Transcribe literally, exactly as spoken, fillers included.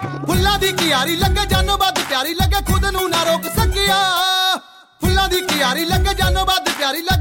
ਫੁੱਲਾਂ ਦੀ ਕਿਆਰੀ ਲੱਗੇ ਜਾਨੋਂ ਵੱਧ ਪਿਆਰੀ ਲੱਗੇ ਖੁਦ ਨੂੰ ਨਾ ਰੋਕ ਸਕਿਆ ਫੁੱਲਾਂ ਦੀ ਕਿਆਰੀ ਲੱਗੇ ਜਾਨੋਂ ਵੱਧ ਪਿਆਰੀ ਲੱਗੇ